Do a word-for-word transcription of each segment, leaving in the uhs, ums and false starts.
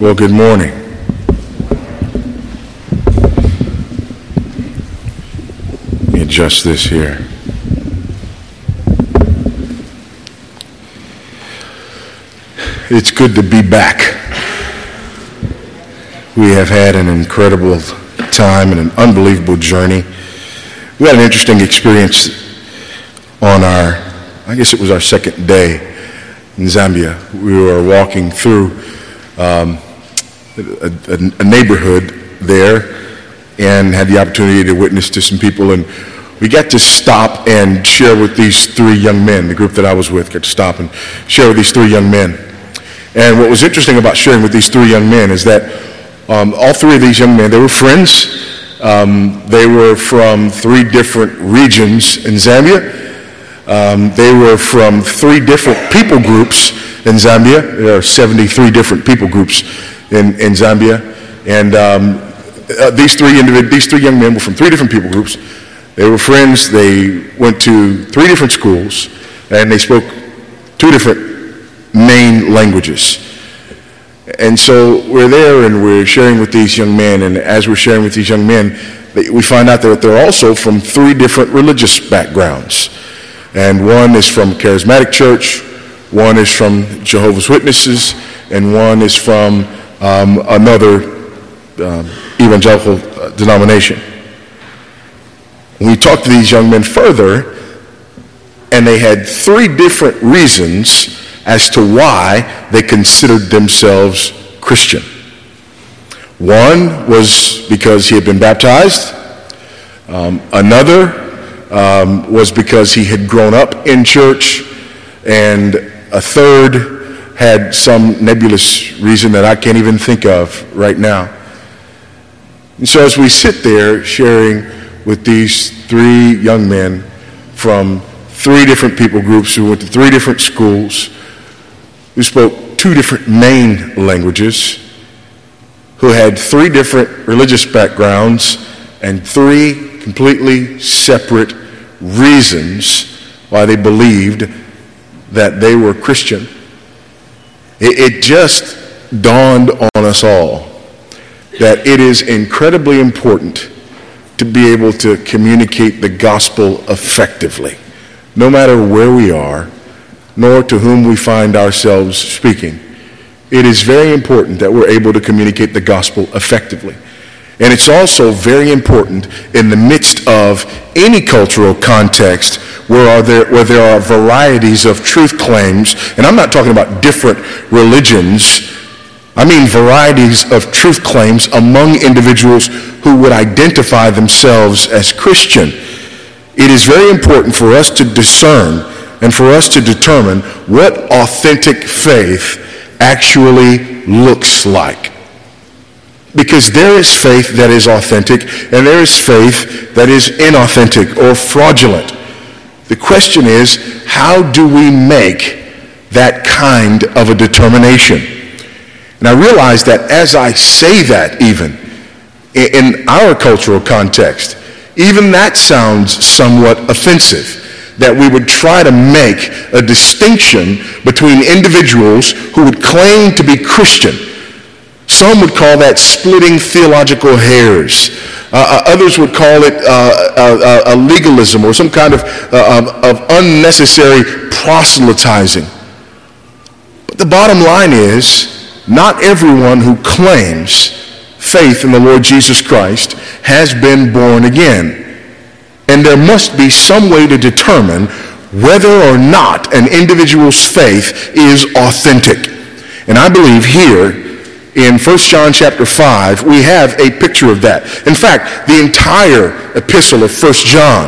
Well, good morning. Let me adjust this here. It's good to be back. We have had an incredible time and an unbelievable journey. We had an interesting experience on our, I guess it was our second day in Zambia. We were walking through um, a, a, a neighborhood there and had the opportunity to witness to some people, and we got to stop and share with these three young men. The group that I was with got to stop and share with these three young men. And what was interesting about sharing with these three young men is that um, all three of these young men, they were friends. Um, they were from three different regions in Zambia. Um, they were from three different people groups in Zambia. There are seventy-three different people groups in, in Zambia. And um, uh, these three individ- these three young men were from three different people groups. They were friends. They went to three different schools, and they spoke two different main languages. And so we're there and we're sharing with these young men, and as we're sharing with these young men, we find out that they're also from three different religious backgrounds. And one is from a charismatic church, one is from Jehovah's Witnesses, and one is from um, another um, evangelical uh, denomination. When we talked to these young men further, and they had three different reasons as to why they considered themselves Christian. One was because he had been baptized. Um, another um, was because he had grown up in church. And a third had some nebulous reason that I can't even think of right now. And so as we sit there sharing with these three young men from three different people groups who went to three different schools, who spoke two different main languages, who had three different religious backgrounds, and three completely separate reasons why they believed that they were Christian. It, it just dawned on us all that it is incredibly important to be able to communicate the gospel effectively, no matter where we are, nor to whom we find ourselves speaking. It is very important that we're able to communicate the gospel effectively. And it's also very important in the midst of any cultural context where, are there, where there are varieties of truth claims, and I'm not talking about different religions, I mean varieties of truth claims among individuals who would identify themselves as Christian. It is very important for us to discern and for us to determine what authentic faith actually looks like. Because there is faith that is authentic, and there is faith that is inauthentic or fraudulent. The question is, how do we make that kind of a determination? And I realize that as I say that even, in our cultural context, even that sounds somewhat offensive, that we would try to make a distinction between individuals who would claim to be Christian. Some would call that splitting theological hairs. Uh, others would call it uh, a, a legalism or some kind of, uh, of unnecessary proselytizing. But the bottom line is, not everyone who claims faith in the Lord Jesus Christ has been born again. And there must be some way to determine whether or not an individual's faith is authentic. And I believe here in First John chapter five, we have a picture of that. In fact, the entire epistle of First John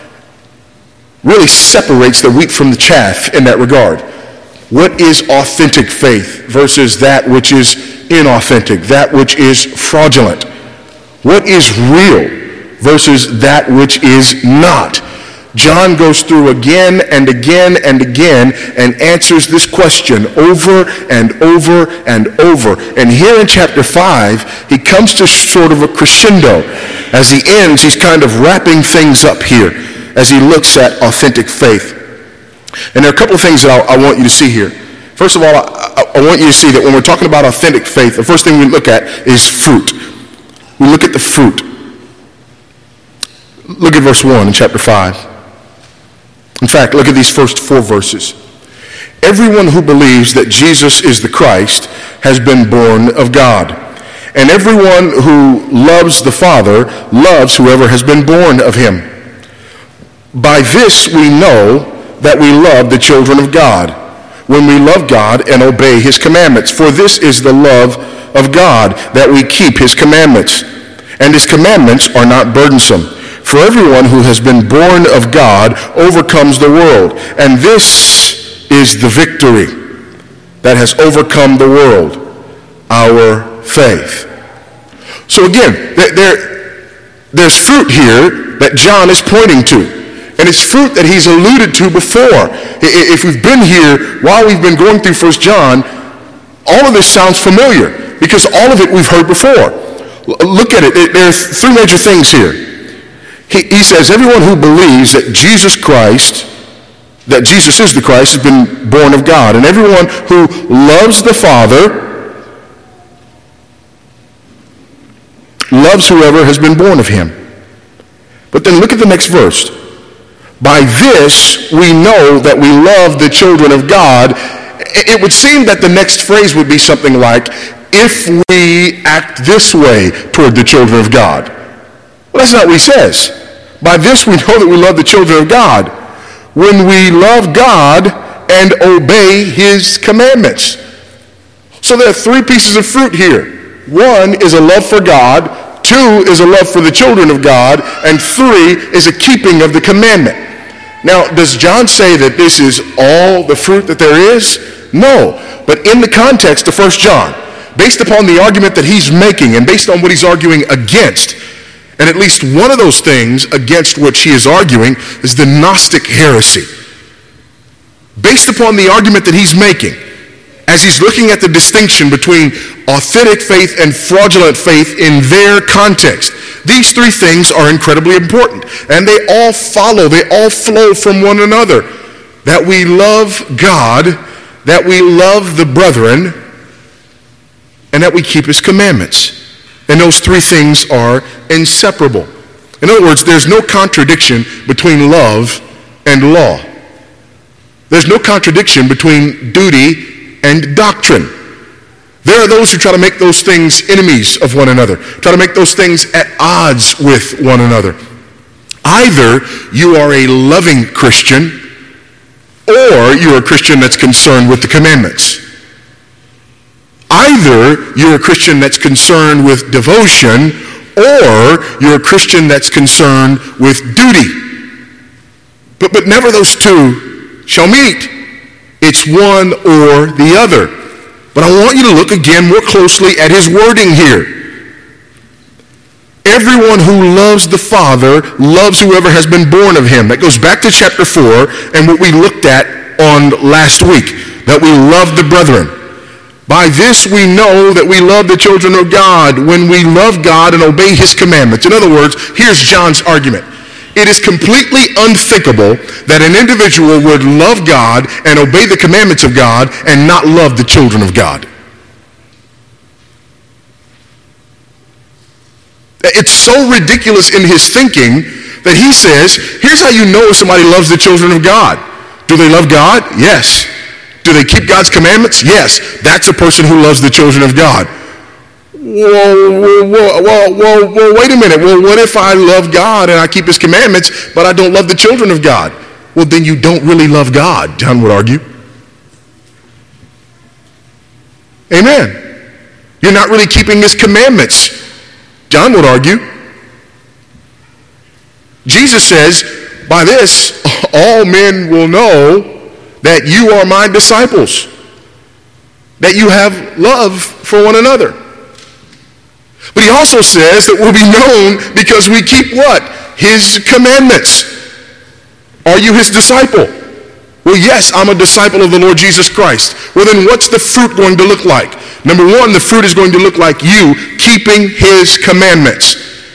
really separates the wheat from the chaff in that regard. What is authentic faith versus that which is inauthentic, that which is fraudulent? What is real versus that which is not? John goes through again and again and again and answers this question over and over and over. And here in chapter five, he comes to sort of a crescendo. As he ends, he's kind of wrapping things up here as he looks at authentic faith. And there are a couple of things that I, I want you to see here. First of all, I, I, I want you to see that when we're talking about authentic faith, the first thing we look at is fruit. We look at the fruit. Look at verse one in chapter five. In fact, look at these first four verses. Everyone who believes that Jesus is the Christ has been born of God. And everyone who loves the Father loves whoever has been born of him. By this we know that we love the children of God, when we love God and obey his commandments. For this is the love of God, that we keep his commandments. And his commandments are not burdensome. For everyone who has been born of God overcomes the world. And this is the victory that has overcome the world, our faith. So again, there, there's fruit here that John is pointing to. And it's fruit that he's alluded to before. If we've been here while we've been going through First John, all of this sounds familiar because all of it we've heard before. Look at it. There's three major things here. He, he says everyone who believes that Jesus Christ, that Jesus is the Christ, has been born of God. And everyone who loves the Father loves whoever has been born of him. But then look at the next verse. By this we know that we love the children of God. It would seem that the next phrase would be something like, if we act this way toward the children of God. Well, that's not what he says. By this we know that we love the children of God, when we love God and obey his commandments. So there are three pieces of fruit here. One is a love for God, two is a love for the children of God, and three is a keeping of the commandment. Now, does John say that this is all the fruit that there is? No. But in the context of First John, based upon the argument that he's making and based on what he's arguing against, and at least one of those things against which he is arguing is the Gnostic heresy. Based upon the argument that he's making, as he's looking at the distinction between authentic faith and fraudulent faith in their context, these three things are incredibly important. And they all follow, they all flow from one another. That we love God, that we love the brethren, and that we keep his commandments. And those three things are inseparable. In other words, there's no contradiction between love and law. There's no contradiction between duty and doctrine. There are those who try to make those things enemies of one another, try to make those things at odds with one another. Either you are a loving Christian or you're a Christian that's concerned with the commandments. Either you're a Christian that's concerned with devotion or you're a Christian that's concerned with duty. But, but never those two shall meet. It's one or the other. But I want you to look again more closely at his wording here. Everyone who loves the Father loves whoever has been born of him. That goes back to chapter four and what we looked at on last week, that we love the brethren. By this we know that we love the children of God, when we love God and obey his commandments. In other words, here's John's argument. It is completely unthinkable that an individual would love God and obey the commandments of God and not love the children of God. It's so ridiculous in his thinking that he says, here's how you know if somebody loves the children of God. Do they love God? Yes. Do they keep God's commandments? Yes. That's a person who loves the children of God. Whoa, whoa, whoa, whoa, whoa, whoa, wait a minute. Well, what if I love God and I keep his commandments, but I don't love the children of God? Well, then you don't really love God, John would argue. Amen. You're not really keeping his commandments, John would argue. Jesus says, by this, all men will know that you are my disciples, that you have love for one another. But he also says that we'll be known because we keep what? His commandments. Are you his disciple? Well, yes, I'm a disciple of the Lord Jesus Christ. Well, then what's the fruit going to look like? Number one, the fruit is going to look like you keeping his commandments.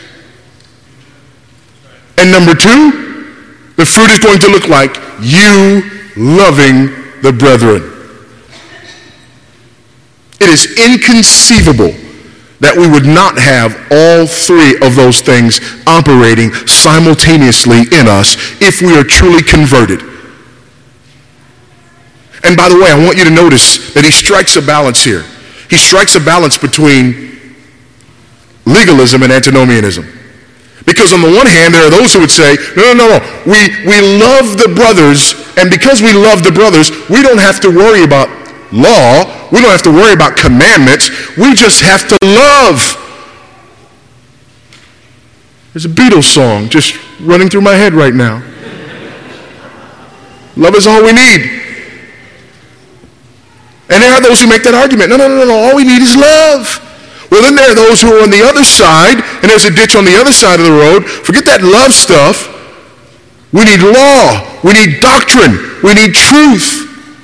And number two, the fruit is going to look like you loving the brethren. It is inconceivable that we would not have all three of those things operating simultaneously in us if we are truly converted. And by the way, I want you to notice that he strikes a balance here. He strikes a balance between legalism and antinomianism. Because on the one hand, there are those who would say, no, no, no, no. We, we love the brothers, and because we love the brothers, we don't have to worry about law. We don't have to worry about commandments. We just have to love. There's a Beatles song just running through my head right now. Love is all we need. And there are those who make that argument. No, no, no, no, all we need is love. Well, then there are those who are on the other side, and there's a ditch on the other side of the road. Forget that love stuff. We need law. We need doctrine. We need truth.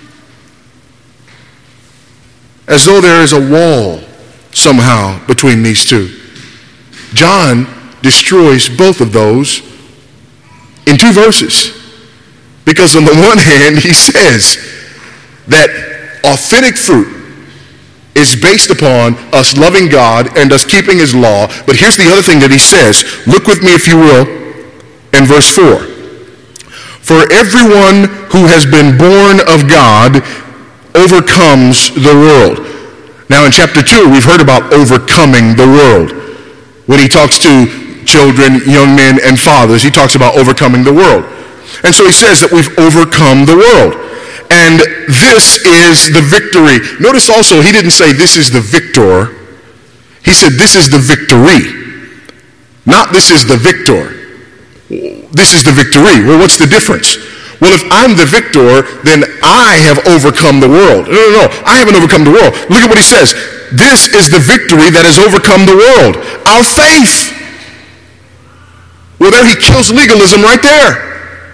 As though there is a wall somehow between these two. John destroys both of those in two verses. Because on the one hand, he says that authentic fruit is based upon us loving God and us keeping his law. But here's the other thing that he says. Look with me, if you will, in verse four. For everyone who has been born of God overcomes the world. Now in chapter two, we've heard about overcoming the world. When he talks to children, young men, and fathers, he talks about overcoming the world. And so he says that we've overcome the world. And this is the victory. Notice also, he didn't say this is the victor. He said this is the victory. Not this is the victor. This is the victory. Well, what's the difference? Well, if I'm the victor, then I have overcome the world. No, no, no. I haven't overcome the world. Look at what he says. This is the victory that has overcome the world. Our faith. Well, there he kills legalism right there.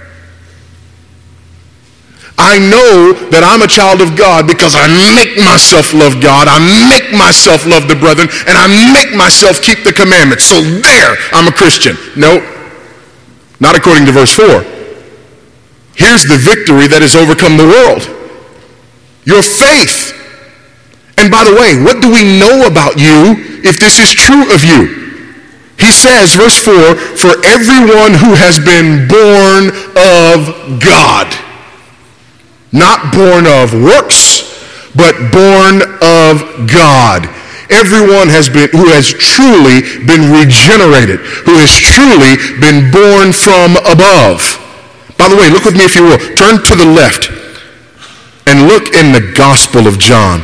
I know that I'm a child of God because I make myself love God, I make myself love the brethren, and I make myself keep the commandments. So there, I'm a Christian. No, not according to verse four. Here's the victory that has overcome the world. Your faith. And by the way, what do we know about you if this is true of you? He says, verse four, for everyone who has been born of God. Not born of works, but born of God. Everyone has been, who has truly been regenerated, who has truly been born from above. By the way, look with me if you will. Turn to the left and look in the Gospel of John.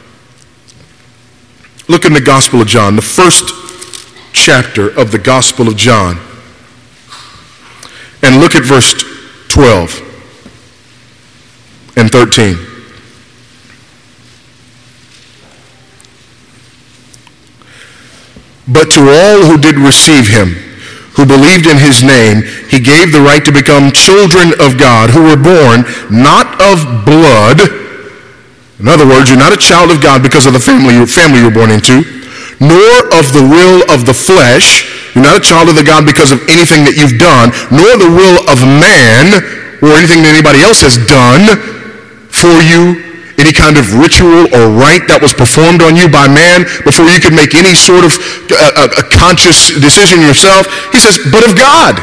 Look in the Gospel of John, the first chapter of the Gospel of John. And look at verse twelve. And thirteen. But to all who did receive him, who believed in his name, he gave the right to become children of God, who were born not of blood. In other words, you're not a child of God because of the family, family you're born into, nor of the will of the flesh. You're not a child of the God because of anything that you've done, nor the will of man, or anything that anybody else has done for you, any kind of ritual or rite that was performed on you by man before you could make any sort of uh, a conscious decision yourself. He says, but of God.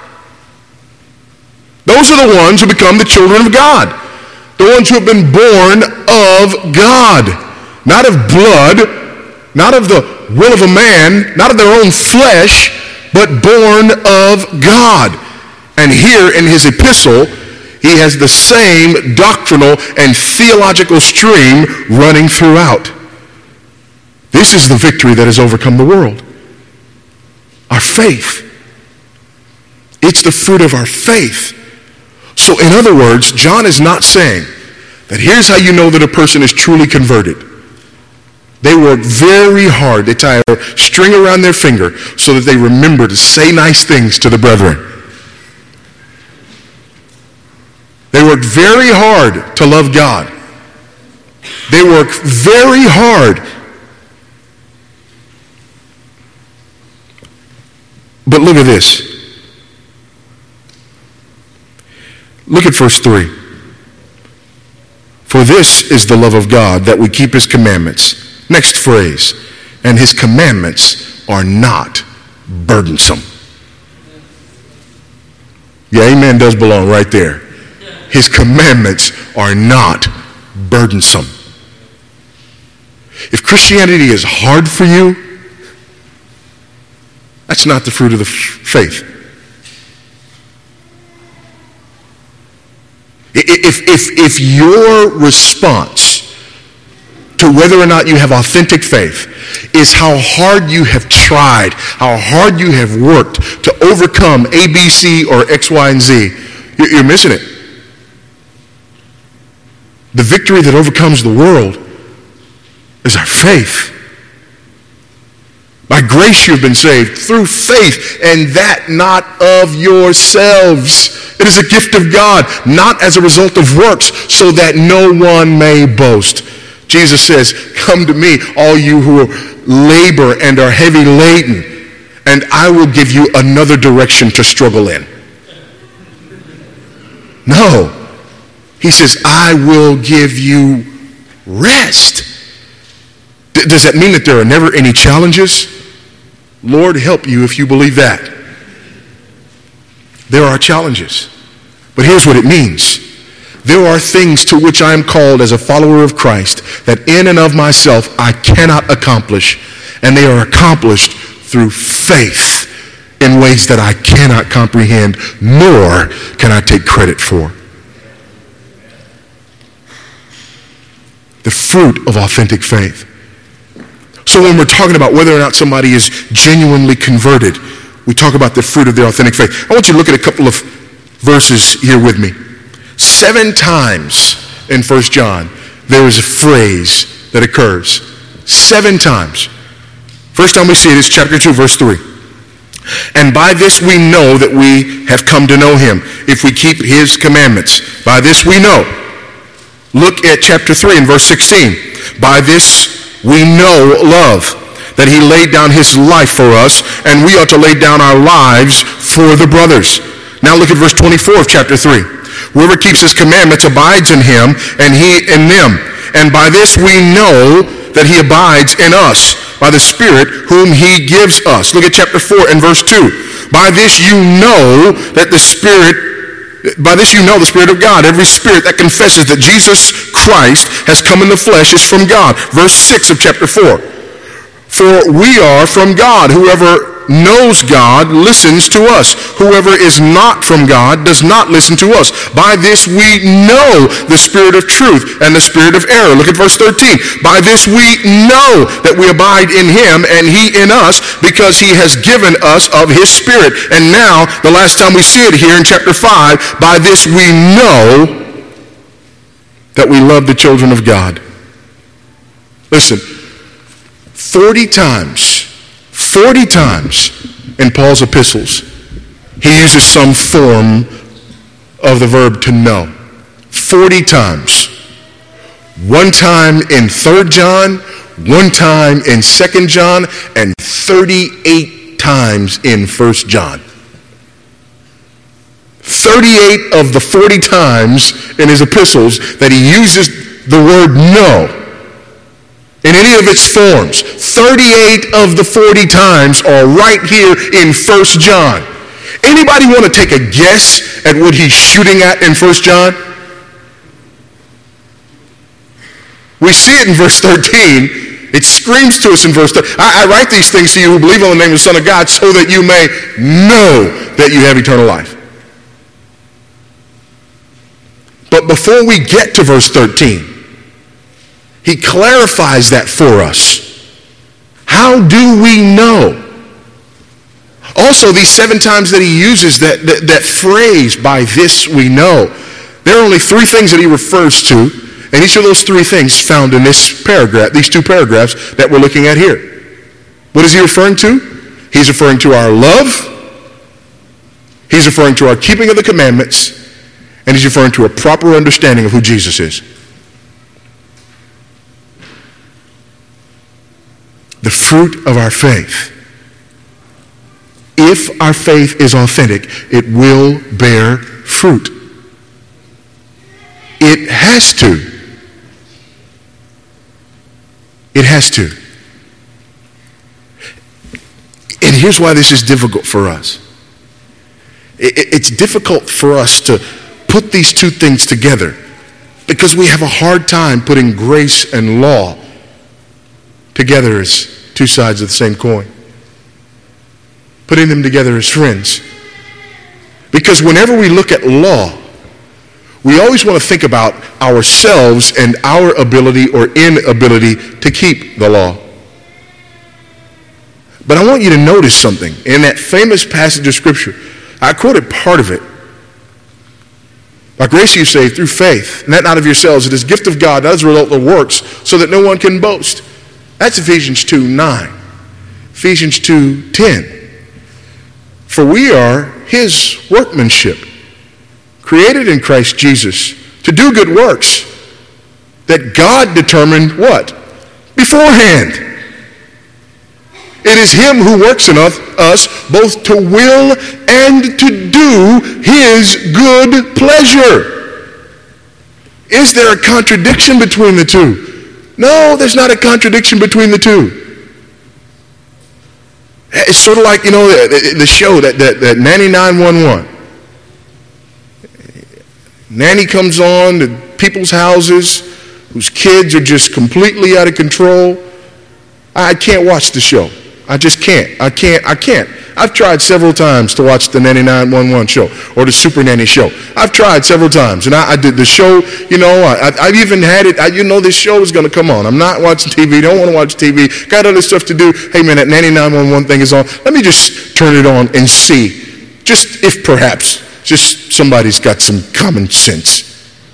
Those are the ones who become the children of God. The ones who have been born of God. Not of blood, not of the will of a man, not of their own flesh, but born of God. And here in his epistle, he has the same doctrinal and theological stream running throughout. This is the victory that has overcome the world. Our faith. It's the fruit of our faith. So in other words, John is not saying that here's how you know that a person is truly converted. They work very hard. They tie a string around their finger so that they remember to say nice things to the brethren. They work very hard to love God. They work very hard. But look at this. Look at verse three. For this is the love of God, that we keep his commandments. Next phrase, and his commandments are not burdensome. Yeah, amen does belong right there. His commandments are not burdensome. If Christianity is hard for you, that's not the fruit of the f- faith. If, if, if your response to whether or not you have authentic faith is how hard you have tried, how hard you have worked to overcome A, B, C, or X, Y, and Z, you're, you're missing it. The victory that overcomes the world is our faith. By grace you've been saved through faith, and that not of yourselves. It is a gift of God, not as a result of works, so that no one may boast. Jesus says, come to me, all you who labor and are heavy laden, and I will give you another direction to struggle in. No. He says, I will give you rest. D- does that mean that there are never any challenges? Lord, help you if you believe that. There are challenges. But here's what it means. There are things to which I am called as a follower of Christ that in and of myself I cannot accomplish, and they are accomplished through faith in ways that I cannot comprehend, nor can I take credit for. The fruit of authentic faith. So when we're talking about whether or not somebody is genuinely converted, we talk about the fruit of their authentic faith. I want you to look at a couple of verses here with me. Seven times in First John, there is a phrase that occurs. Seven times. First time we see it is chapter two, verse three. And by this we know that we have come to know him, if we keep his commandments. By this we know. Look at chapter three and verse sixteen. By this we know love, that he laid down his life for us, and we ought to lay down our lives for the brothers. Now look at verse twenty-four of chapter three. Whoever keeps his commandments abides in him, and he in them. And by this we know that he abides in us, by the Spirit whom he gives us. Look at chapter four and verse two. By this you know that the Spirit By this you know the Spirit of God. Every spirit that confesses that Jesus Christ has come in the flesh is from God. Verse six of chapter four. For we are from God. Whoever knows God listens to us. Whoever is not from God does not listen to us. By this we know the spirit of truth and the spirit of error. Look at verse thirteen. By this we know that we abide in him and he in us, because he has given us of his Spirit. And now, the last time we see it here in chapter five, by this we know that we love the children of God. Listen, forty times, forty times in Paul's epistles, he uses some form of the verb to know. forty times. One time in Third John, one time in Second John, and thirty-eight times in First John. thirty-eight of the forty times in his epistles that he uses the word know in any of its forms. thirty-eight of the forty times are right here in First John. Anybody want to take a guess at what he's shooting at in First John? We see it in verse thirteen. It screams to us in verse thirteen. I, I write these things to you who believe on the name of the Son of God, so that you may know that you have eternal life. But before we get to verse thirteen, he clarifies that for us. How do we know? Also, these seven times that he uses that, that, that phrase, by this we know, there are only three things that he refers to, and each of those three things found in this paragraph, these two paragraphs that we're looking at here. What is he referring to? He's referring to our love, he's referring to our keeping of the commandments, and he's referring to a proper understanding of who Jesus is. The fruit of our faith. If our faith is authentic, it will bear fruit. It has to. It has to. And here's why this is difficult for us. It's difficult for us to put these two things together because we have a hard time putting grace and law together as two sides of the same coin. Putting them together as friends. Because whenever we look at law, we always want to think about ourselves and our ability or inability to keep the law. But I want you to notice something. In that famous passage of Scripture, I quoted part of it. By grace you saved through faith, and that not of yourselves. It is a gift of God, not as a result of works, so that no one can boast. That's Ephesians two nine. Ephesians two ten. For we are his workmanship, created in Christ Jesus to do good works that God determined what? Beforehand. It is him who works in us both to will and to do his good pleasure. Is there a contradiction between the two? No, there's not a contradiction between the two. It's sort of like, you know, the, the show, that, that, that Nanny nine one one. Nanny comes on to people's houses whose kids are just completely out of control. I can't watch the show. I just can't. I can't. I can't. I've tried several times to watch the Nanny nine one one show or the Super Nanny show. I've tried several times. And I, I did the show, you know, I, I, I've even had it. I, you know, this show is going to come on. I'm not watching T V. Don't want to watch T V. Got other stuff to do. Hey, man, that Nanny nine one one thing is on. Let me just turn it on and see. Just if perhaps, just somebody's got some common sense.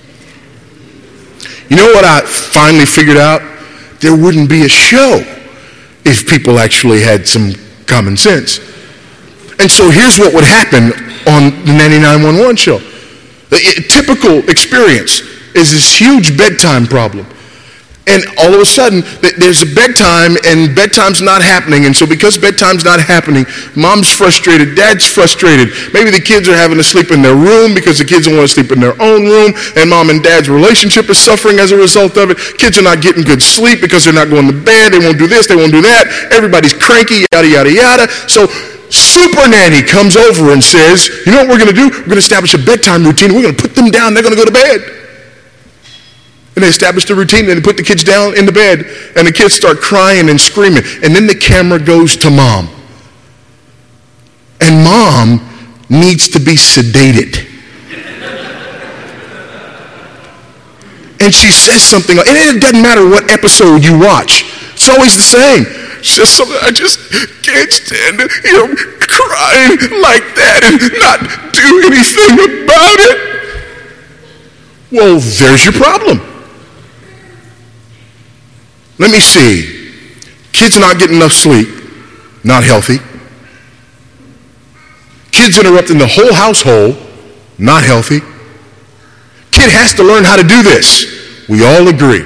You know what I finally figured out? There wouldn't be a show if people actually had some common sense. And so here's what would happen on the Nanny nine one one show. The typical experience is this huge bedtime problem. And all of a sudden, there's a bedtime, and bedtime's not happening. And so because bedtime's not happening, mom's frustrated, dad's frustrated. Maybe the kids are having to sleep in their room because the kids don't want to sleep in their own room, and mom and dad's relationship is suffering as a result of it. Kids are not getting good sleep because they're not going to bed. They won't do this, they won't do that. Everybody's cranky, yada, yada, yada. So Super Nanny comes over and says, you know what we're going to do? We're going to establish a bedtime routine. We're going to put them down. They're going to go to bed. And they established a routine, and they put the kids down in the bed, and the kids start crying and screaming. And then the camera goes to mom. And mom needs to be sedated. And she says something, and it doesn't matter what episode you watch. It's always the same. She says something, I just can't stand it, you know, crying like that and not do anything about it. Well, there's your problem. Let me see. Kids not getting enough sleep, not healthy. Kids interrupting the whole household, not healthy. Kid has to learn how to do this. We all agree.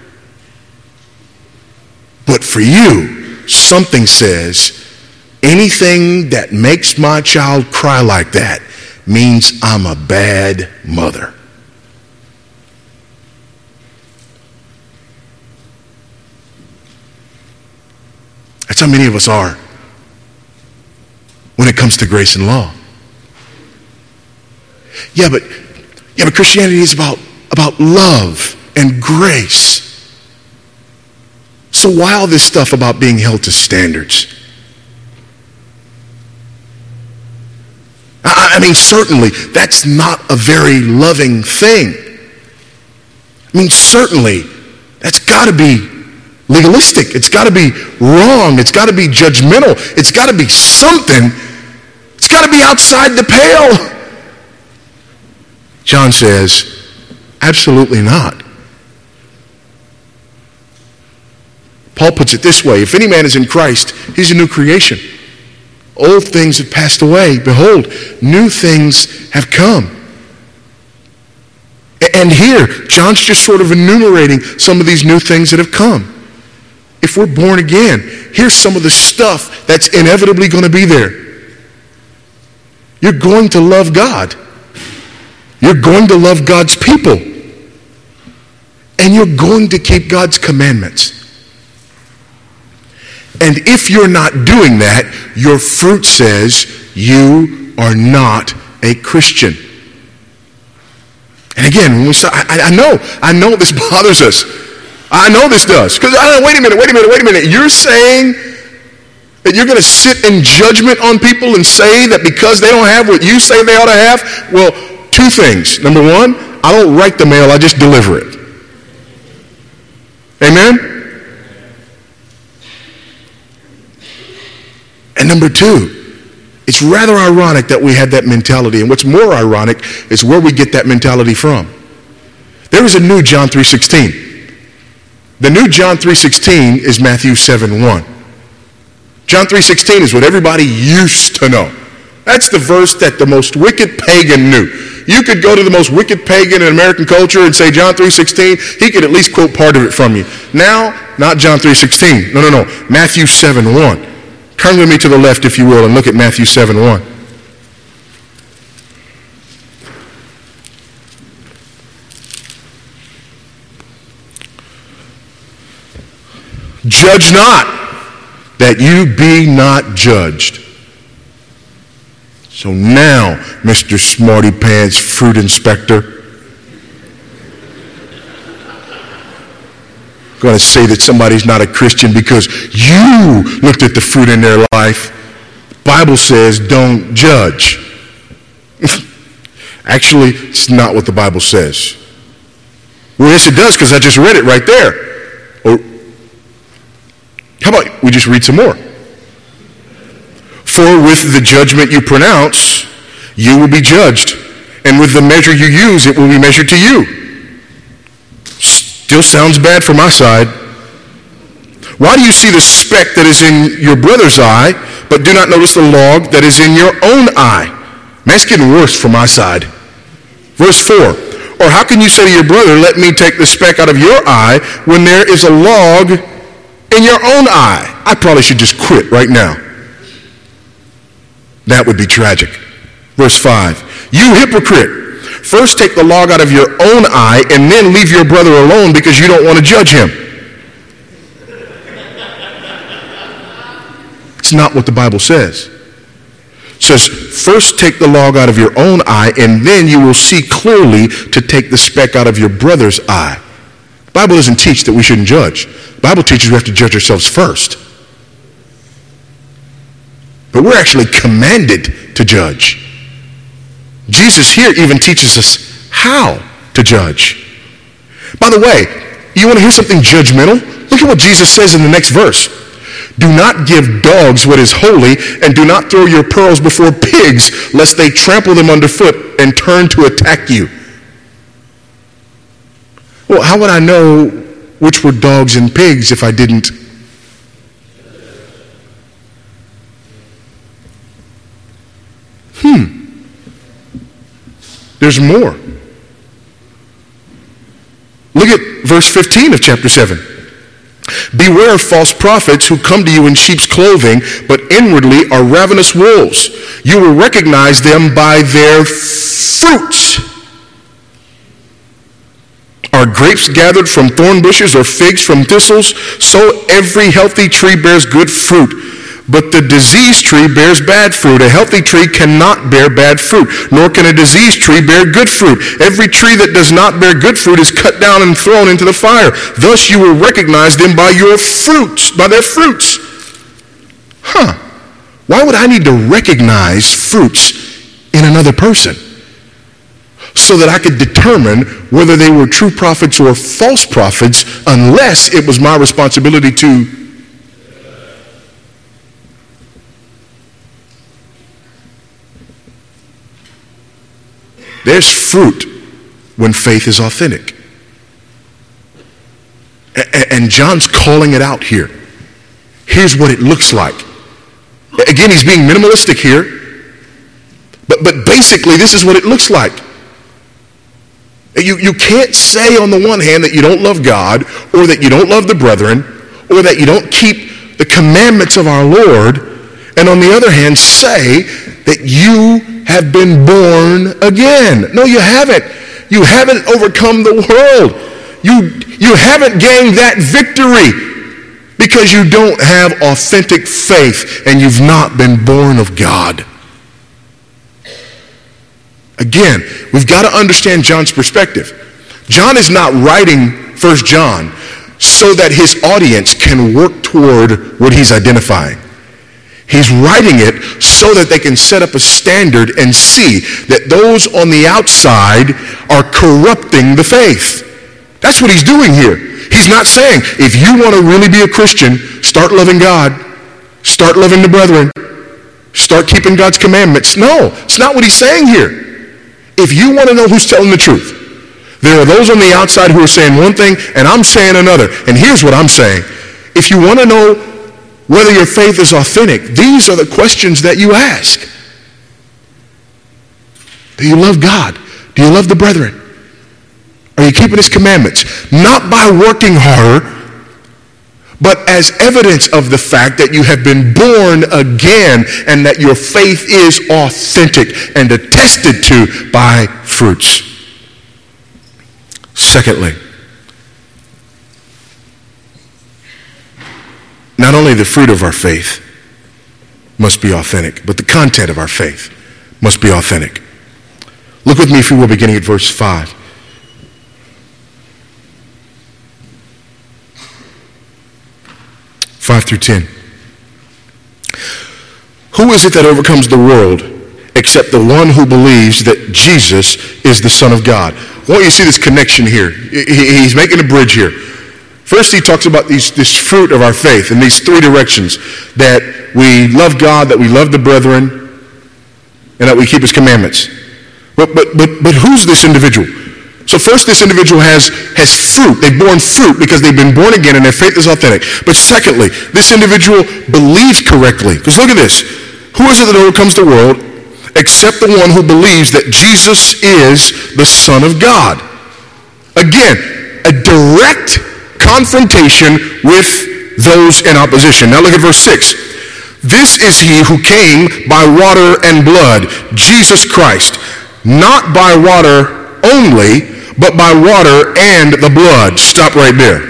But for you, something says, anything that makes my child cry like that means I'm a bad mother. That's how many of us are when it comes to grace and law. Yeah, but yeah, but Christianity is about, about love and grace. So why all this stuff about being held to standards? I, I mean, certainly that's not a very loving thing. I mean, certainly that's got to be legalistic. It's got to be wrong. It's got to be judgmental. It's got to be something. It's got to be outside the pale. John says, absolutely not. Paul puts it this way, if any man is in Christ, he's a new creation. Old things have passed away. Behold, new things have come. And here, John's just sort of enumerating some of these new things that have come. If we're born again, here's some of the stuff that's inevitably going to be there. You're going to love God. You're going to love God's people. And you're going to keep God's commandments. And if you're not doing that, your fruit says you are not a Christian. And again, when we say, I, I know, I know this bothers us. I know this does. Because, I don't know, wait a minute, wait a minute, wait a minute. You're saying that you're going to sit in judgment on people and say that because they don't have what you say they ought to have? Well, two things. Number one, I don't write the mail, I just deliver it. Amen? And number two, it's rather ironic that we had that mentality. And what's more ironic is where we get that mentality from. There is a new John three sixteen. The new John three sixteen is Matthew seven one. John three sixteen is what everybody used to know. That's the verse that the most wicked pagan knew. You could go to the most wicked pagan in American culture and say John three sixteen. He could at least quote part of it from you. Now, not John three sixteen. No, no, no. Matthew seven one. Turn with me to the left, if you will, and look at Matthew seven one. Judge not, that you be not judged. So now, Mister Smarty Pants Fruit Inspector, going to say that somebody's not a Christian because you looked at the fruit in their life. Bible says don't judge. Actually, it's not what the Bible says. Well, yes, it does, because I just read it right there. Or how about we just read some more? For with the judgment you pronounce, you will be judged. And with the measure you use, it will be measured to you. Still sounds bad from my side. Why do you see the speck that is in your brother's eye, but do not notice the log that is in your own eye? Man, it's getting worse from my side. Verse four. Or how can you say to your brother, let me take the speck out of your eye, when there is a log in your own eye? I probably should just quit right now. That would be tragic. Verse five. You hypocrite. First take the log out of your own eye and then leave your brother alone because you don't want to judge him. It's not what the Bible says. It says, first take the log out of your own eye and then you will see clearly to take the speck out of your brother's eye. The Bible doesn't teach that we shouldn't judge. The Bible teaches we have to judge ourselves first. But we're actually commanded to judge. Jesus here even teaches us how to judge. By the way, you want to hear something judgmental? Look at what Jesus says in the next verse. Do not give dogs what is holy, and do not throw your pearls before pigs, lest they trample them underfoot and turn to attack you. Well, how would I know which were dogs and pigs if I didn't? Hmm. There's more. Look at verse fifteen of chapter seven. Beware of false prophets who come to you in sheep's clothing, but inwardly are ravenous wolves. You will recognize them by their fruits. Are grapes gathered from thorn bushes or figs from thistles? So every healthy tree bears good fruit. But the diseased tree bears bad fruit. A healthy tree cannot bear bad fruit, nor can a diseased tree bear good fruit. Every tree that does not bear good fruit is cut down and thrown into the fire. Thus you will recognize them by your fruits, by their fruits. Huh. Why would I need to recognize fruits in another person? So that I could determine whether they were true prophets or false prophets, unless it was my responsibility to. There's fruit when faith is authentic. And John's calling it out here. Here's what it looks like. Again, he's being minimalistic here. But, but basically, this is what it looks like. You, you can't say on the one hand that you don't love God, or that you don't love the brethren, or that you don't keep the commandments of our Lord, and on the other hand say that you have been born again. No, you haven't. You haven't overcome the world. You, you haven't gained that victory. Because you don't have authentic faith and you've not been born of God. Again, we've got to understand John's perspective. John is not writing First John so that his audience can work toward what he's identifying. He's writing it so that they can set up a standard and see that those on the outside are corrupting the faith. That's what he's doing here. He's not saying, if you want to really be a Christian, start loving God, start loving the brethren, start keeping God's commandments. No, it's not what he's saying here. If you want to know who's telling the truth, there are those on the outside who are saying one thing, and I'm saying another. And here's what I'm saying. If you want to know whether your faith is authentic, these are the questions that you ask. Do you love God? Do you love the brethren? Are you keeping his commandments? Not by working harder, but as evidence of the fact that you have been born again and that your faith is authentic and attested to by fruits. Secondly, not only the fruit of our faith must be authentic, but the content of our faith must be authentic. Look with me, if you will, beginning at verse five. five through ten. Who is it that overcomes the world except the one who believes that Jesus is the Son of God? I want you to see this connection here. He's making a bridge here. First, he talks about these, this fruit of our faith in these three directions. That we love God, that we love the brethren, and that we keep his commandments. But, but, but, but who's this individual? So first, this individual has, has fruit. They've borne fruit because they've been born again and their faith is authentic. But secondly, this individual believes correctly. Because look at this. Who is it that overcomes the world except the one who believes that Jesus is the Son of God? Again, a direct confrontation with those in opposition. Now look at verse six. This is he who came by water and blood, Jesus Christ, not by water only, but by water and the blood. Stop right there.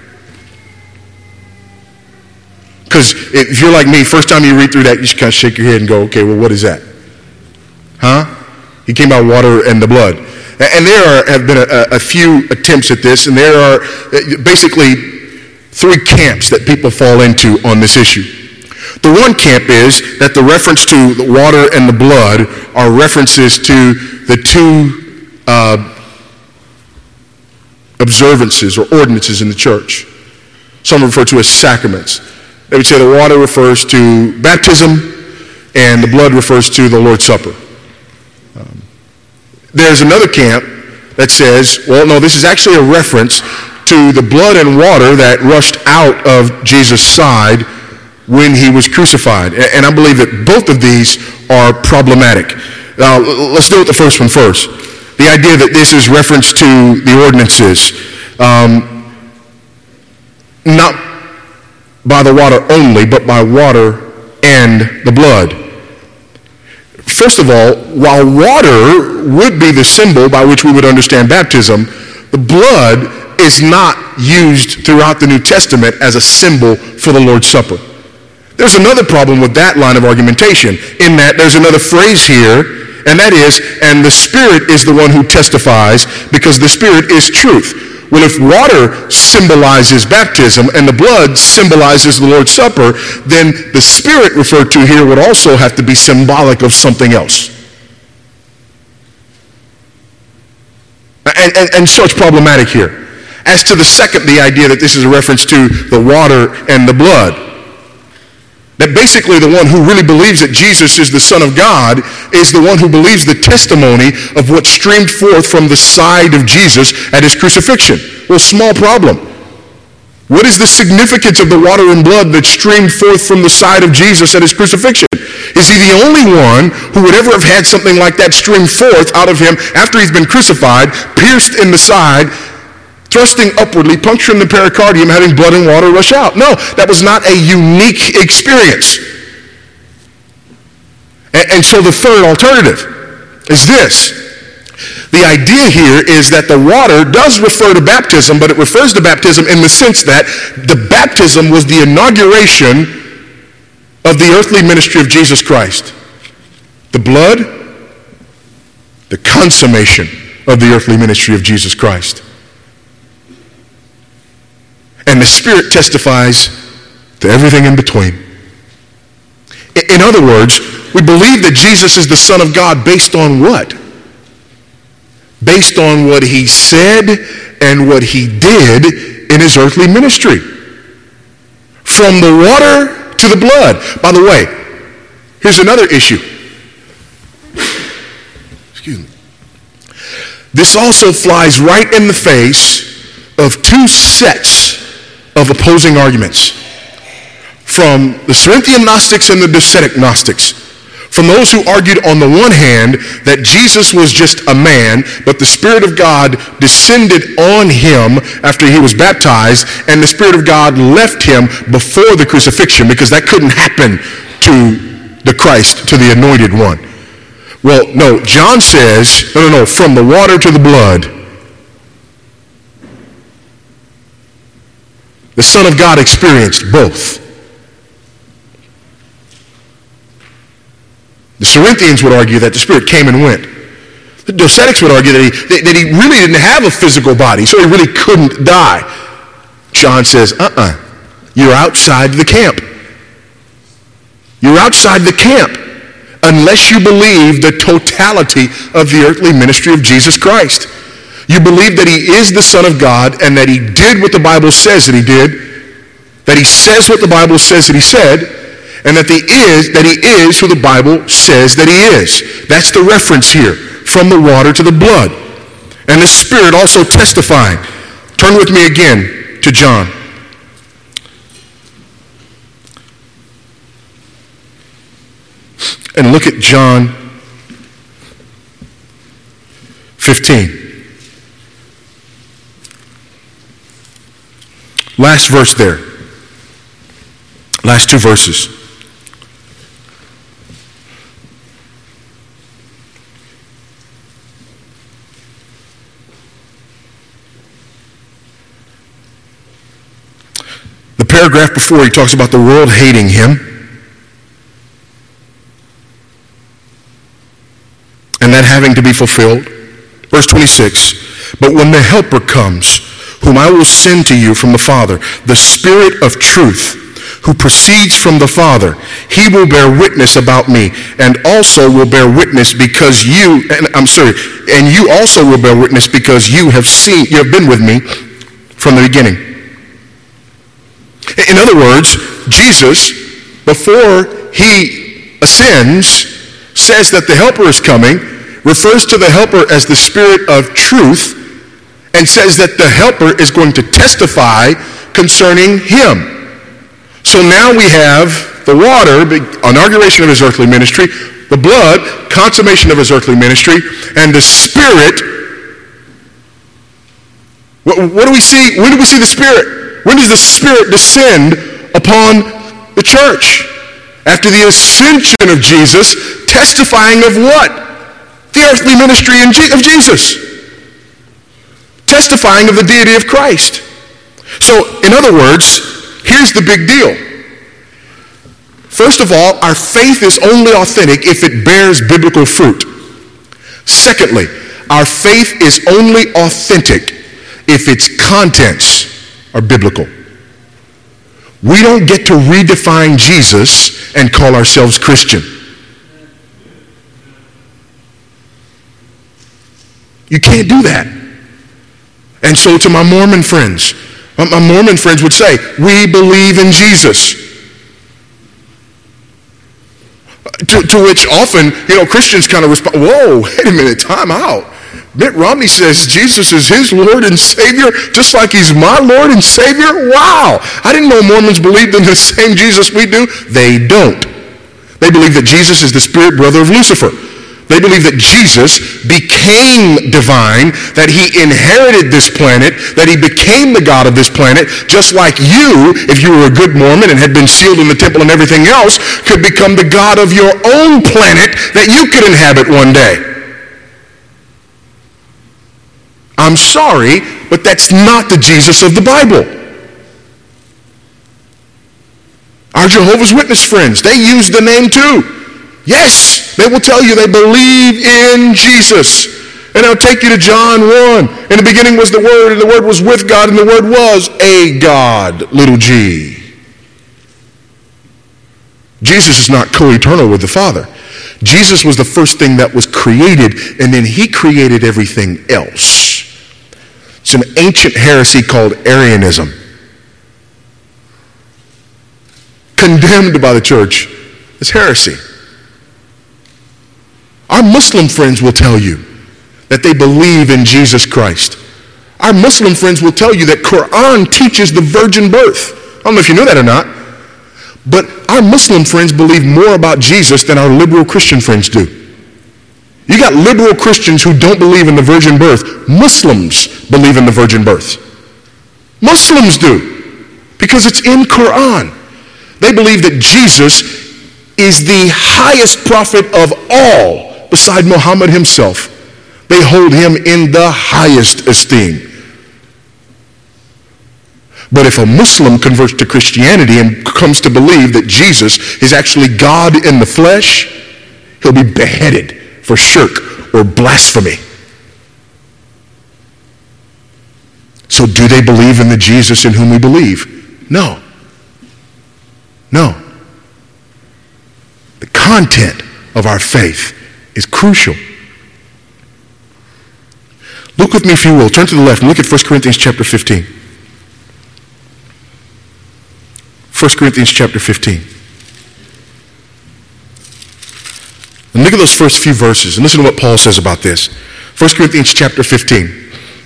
Because if you're like me, first time you read through that, you just kind of shake your head and go, okay, well, what is that? Huh? He came by water and the blood. And there are, have been a, a few attempts at this, and there are basically three camps that people fall into on this issue. The one camp is that the reference to the water and the blood are references to the two uh, observances or ordinances in the church. Some refer to as sacraments. They would say the water refers to baptism and the blood refers to the Lord's Supper. Um, there's another camp that says, well, no, this is actually a reference to the blood and water that rushed out of Jesus' side when he was crucified. And I believe that both of these are problematic. Now, let's deal with the first one first. The idea that this is reference to the ordinances, um, not by the water only, but by water and the blood. First of all, while water would be the symbol by which we would understand baptism, the blood is not used throughout the New Testament as a symbol for the Lord's Supper. There's another problem with that line of argumentation, in that there's another phrase here, and that is, and the Spirit is the one who testifies, because the Spirit is truth. Well, if water symbolizes baptism and the blood symbolizes the Lord's Supper, then the Spirit referred to here would also have to be symbolic of something else. And, and, and so it's problematic here. As to the second, the idea that this is a reference to the water and the blood, that basically the one who really believes that Jesus is the Son of God is the one who believes the testimony of what streamed forth from the side of Jesus at his crucifixion. Well, small problem. What is the significance of the water and blood that streamed forth from the side of Jesus at his crucifixion? Is he the only one who would ever have had something like that stream forth out of him after he's been crucified, pierced in the side, thrusting upwardly, puncturing the pericardium, having blood and water rush out? No, that was not a unique experience. And, and so the third alternative is this. The idea here is that the water does refer to baptism, but it refers to baptism in the sense that the baptism was the inauguration of the earthly ministry of Jesus Christ. The blood, the consummation of the earthly ministry of Jesus Christ. And the Spirit testifies to everything in between. In other words, we believe that Jesus is the Son of God based on what? Based on what he said and what he did in his earthly ministry. From the water to the blood. By the way, here's another issue. Excuse me. This also flies right in the face of two sets of opposing arguments. From the Cerinthian Gnostics and the Docetic Gnostics. From those who argued on the one hand that Jesus was just a man, but the Spirit of God descended on him after he was baptized, and the Spirit of God left him before the crucifixion, because that couldn't happen to the Christ, to the anointed one. Well, no, John says, no, no, no, from the water to the blood. The Son of God experienced both. The Cerinthians would argue that the Spirit came and went. The Docetics would argue that he, that he really didn't have a physical body, so he really couldn't die. John says, uh-uh, you're outside the camp. You're outside the camp unless you believe the totality of the earthly ministry of Jesus Christ. You believe that he is the Son of God and that he did what the Bible says that he did, that he says what the Bible says that he said, and that he is that he is who the Bible says that he is. That's the reference here, from the water to the blood. And the Spirit also testifying. Turn with me again to John. And look at John fifteen. Last verse there. Last two verses. The paragraph before, he talks about the world hating him. And that having to be fulfilled. Verse twenty-six, but when the Helper comes, whom I will send to you from the Father, the Spirit of truth, who proceeds from the Father, he will bear witness about me, and also will bear witness because you, and I'm sorry, and you also will bear witness because you have seen, you have been with me from the beginning. In other words, Jesus, before he ascends, says that the Helper is coming, refers to the Helper as the Spirit of truth, and says that the Helper is going to testify concerning him. So now we have the water, inauguration of his earthly ministry, the blood, consummation of his earthly ministry, and the Spirit. What, what do we see? When do we see the Spirit? When does the Spirit descend upon the church? After the ascension of Jesus, testifying of what? The earthly ministry of Jesus. Testifying of the deity of Christ. So, in other words, here's the big deal. First of all, our faith is only authentic if it bears biblical fruit. Secondly, our faith is only authentic if its contents are biblical. We don't get to redefine Jesus and call ourselves Christian. You can't do that. And so to my Mormon friends, my Mormon friends would say, we believe in Jesus. To, to which often, you know, Christians kind of respond, whoa, wait a minute, time out. Mitt Romney says Jesus is his Lord and Savior, just like he's my Lord and Savior? Wow! I didn't know Mormons believed in the same Jesus we do. They don't. They believe that Jesus is the spirit brother of Lucifer. They believe that Jesus became divine, that he inherited this planet, that he became the God of this planet, just like you, if you were a good Mormon and had been sealed in the temple and everything else, could become the God of your own planet that you could inhabit one day. I'm sorry, but that's not the Jesus of the Bible. Our Jehovah's Witness friends, they use the name too. Yes, they will tell you they believe in Jesus. And they'll take you to John one. In the beginning was the Word, and the Word was with God, and the Word was a God, little g. Jesus is not co-eternal with the Father. Jesus was the first thing that was created, and then he created everything else. It's an ancient heresy called Arianism, condemned by the church as heresy. Our Muslim friends will tell you that they believe in Jesus Christ. Our Muslim friends will tell you that Quran teaches the virgin birth. I don't know if you know that or not, but our Muslim friends believe more about Jesus than our liberal Christian friends do. You got liberal Christians who don't believe in the virgin birth. Muslims believe in the virgin birth. Muslims do, because it's in Quran. They believe that Jesus is the highest prophet of all beside Muhammad himself. They hold him in the highest esteem. But if a Muslim converts to Christianity and comes to believe that Jesus is actually God in the flesh, he'll be beheaded for shirk or blasphemy. So do they believe in the Jesus in whom we believe? No. No. The content of our faith is crucial. Look with me, if you will. Turn to the left and look at First Corinthians chapter fifteen. First Corinthians chapter fifteen. And look at those first few verses and listen to what Paul says about this. First Corinthians chapter fifteen.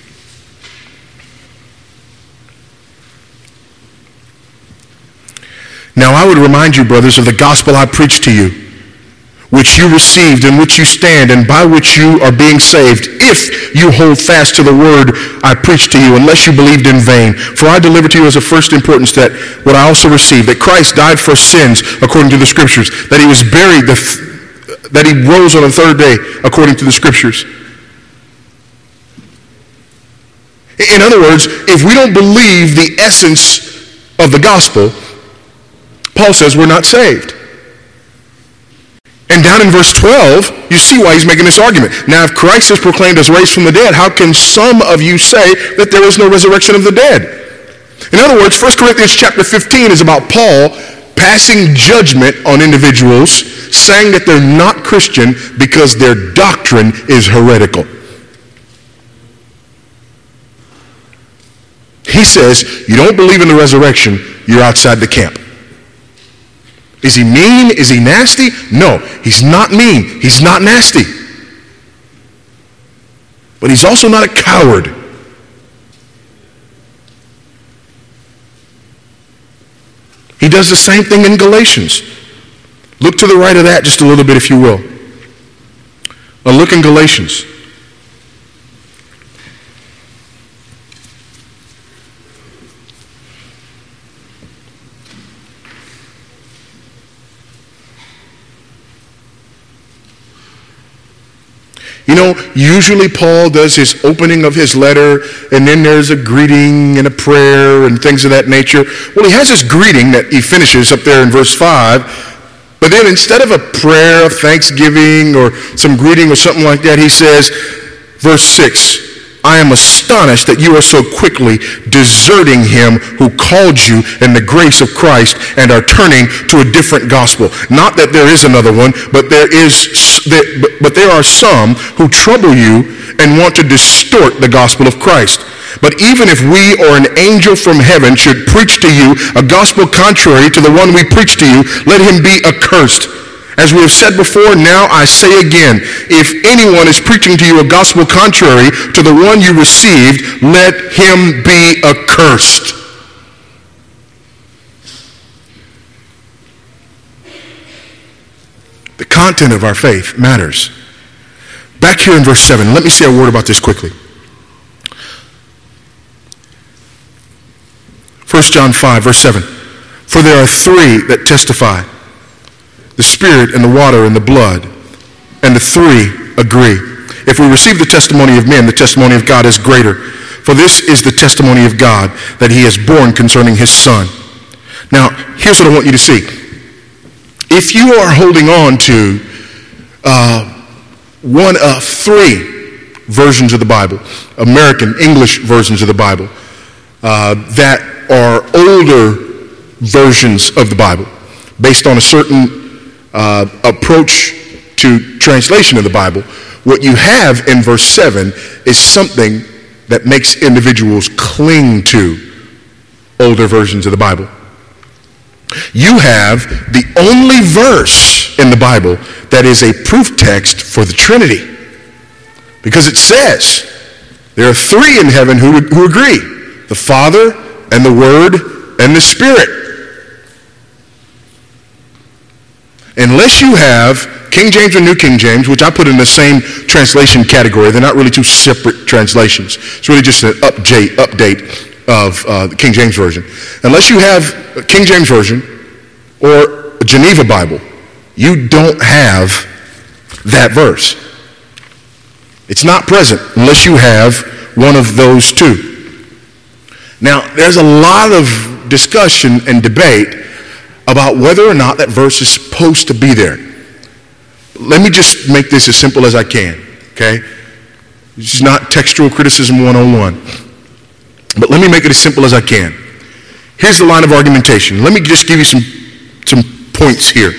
Now I would remind you, brothers, of the gospel I preached to you, which you received, in which you stand, and by which you are being saved, if you hold fast to the word I preached to you, unless you believed in vain. For I delivered to you as of first importance that what I also received, that Christ died for sins according to the Scriptures, that he was buried, the th- that he rose on the third day according to the Scriptures. In other words, if we don't believe the essence of the gospel, Paul says we're not saved. And down in verse twelve, you see why he's making this argument. Now, if Christ is proclaimed as raised from the dead, how can some of you say that there is no resurrection of the dead? In other words, First Corinthians chapter fifteen is about Paul passing judgment on individuals, saying that they're not Christian because their doctrine is heretical. He says, you don't believe in the resurrection, you're outside the camp. Is he mean? Is he nasty? No, he's not mean. He's not nasty. But he's also not a coward. He does the same thing in Galatians. Look to the right of that just a little bit, if you will. Now look in Galatians. You know, usually Paul does his opening of his letter, and then there's a greeting and a prayer and things of that nature. Well, he has this greeting that he finishes up there in verse five, but then instead of a prayer of thanksgiving or some greeting or something like that, he says, verse six, I am astonished that you are so quickly deserting him who called you in the grace of Christ and are turning to a different gospel. Not that there is another one, but there is, but there are some who trouble you and want to distort the gospel of Christ. But even if we or an angel from heaven should preach to you a gospel contrary to the one we preach to you, let him be accursed. As we have said before, now I say again, if anyone is preaching to you a gospel contrary to the one you received, let him be accursed. The content of our faith matters. Back here in verse seven, let me say a word about this quickly. First John five, verse seven. For there are three that testify, the Spirit and the water and the blood, and the three agree. If we receive the testimony of men, the testimony of God is greater. For this is the testimony of God, that he has borne concerning his Son. Now, here's what I want you to see. If you are holding on to uh, one of three versions of the Bible, American English versions of the Bible, uh, that are older versions of the Bible, based on a certain uh, approach to translation of the Bible, what you have in verse seven is something that makes individuals cling to older versions of the Bible. You have the only verse in the Bible that is a proof text for the Trinity. Because it says, there are three in heaven who, who agree. The Father, and the Word, and the Spirit. Unless you have King James or New King James, which I put in the same translation category, they're not really two separate translations. It's really just an update, update of uh, the King James Version. Unless you have a King James Version or a Geneva Bible, you don't have that verse. It's not present unless you have one of those two. Now, there's a lot of discussion and debate about whether or not that verse is supposed to be there. Let me just make this as simple as I can, okay? This is not textual criticism one oh one. But let me make it as simple as I can. Here's the line of argumentation. Let me just give you some, some points here.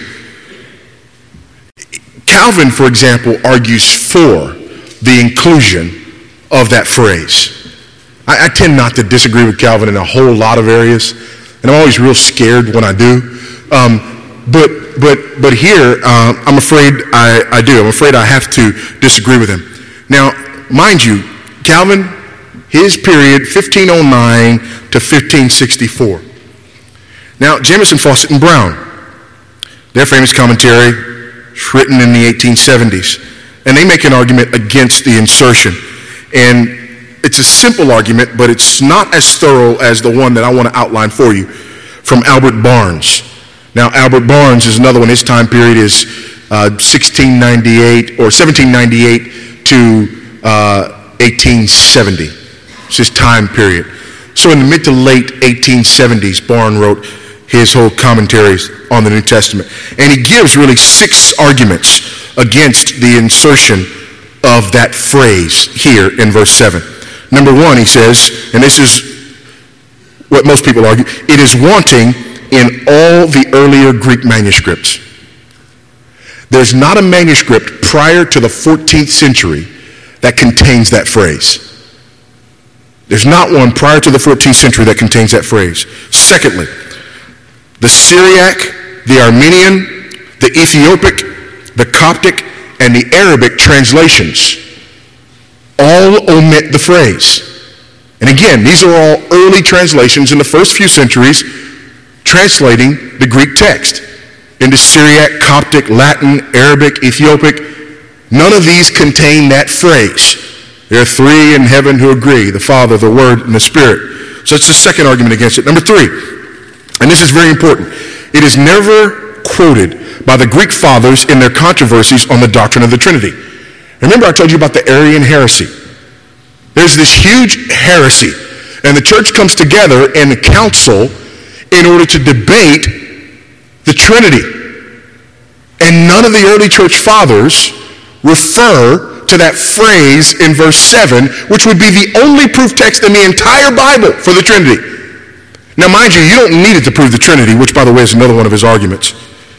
Calvin, for example, argues for the inclusion of that phrase. I, I tend not to disagree with Calvin in a whole lot of areas, and I'm always real scared when I do. Um, but but but here, uh, I'm afraid I, I do. I'm afraid I have to disagree with him. Now, mind you, Calvin, his period, fifteen oh nine to fifteen sixty-four. Now, Jamieson, Fausset, and Brown, their famous commentary is written in the eighteen seventies. And they make an argument against the insertion. And it's a simple argument, but it's not as thorough as the one that I want to outline for you from Albert Barnes. Now, Albert Barnes is another one. His time period is uh, sixteen ninety-eight or seventeen ninety-eight to uh, eighteen seventy. It's his time period. So in the mid to late eighteen seventies, Barnes wrote his whole commentaries on the New Testament. And he gives really six arguments against the insertion of that phrase here in verse seven. Number one, he says, and this is what most people argue, it is wanting in all the earlier Greek manuscripts. There's not a manuscript prior to the fourteenth century that contains that phrase. There's not one prior to the fourteenth century that contains that phrase. Secondly, the Syriac, the Armenian, the Ethiopic, the Coptic, and the Arabic translations all omit the phrase. And again, these are all early translations in the first few centuries translating the Greek text into Syriac, Coptic, Latin, Arabic, Ethiopic. None of these contain that phrase. There are three in heaven who agree, the Father, the Word, and the Spirit. So that's the second argument against it. Number three, and this is very important, it is never quoted by the Greek fathers in their controversies on the doctrine of the Trinity. Remember I told you about the Arian heresy. There's this huge heresy, and the church comes together in a council in order to debate the Trinity. And none of the early church fathers refer to that phrase in verse seven, which would be the only proof text in the entire Bible for the Trinity. Now, mind you, you don't need it to prove the Trinity, which, by the way, is another one of his arguments.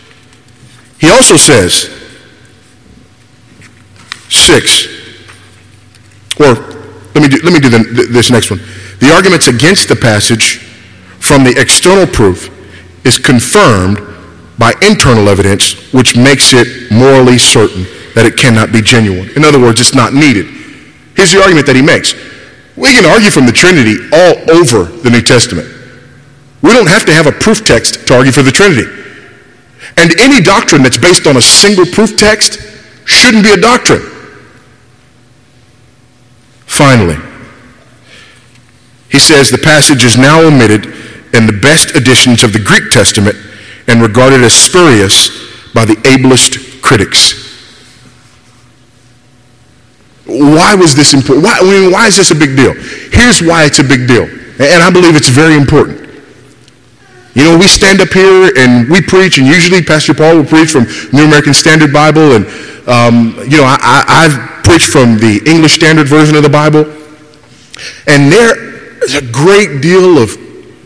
He also says, six, or let me do, let me do the, this next one. The arguments against the passage from the external proof is confirmed by internal evidence, which makes it morally certain that it cannot be genuine. In other words, it's not needed. Here's the argument that he makes. We can argue from the Trinity all over the New Testament. We don't have to have a proof text to argue for the Trinity. And any doctrine that's based on a single proof text shouldn't be a doctrine. Finally, he says the passage is now omitted in the best editions of the Greek Testament and regarded as spurious by the ablest critics. Why was this important? Why, I mean, why is this a big deal? Here's why it's a big deal. And I believe it's very important. You know, we stand up here and we preach, and usually Pastor Paul will preach from New American Standard Bible, and, um, you know, I, I, I've preached from the English Standard Version of the Bible, and there is a great deal of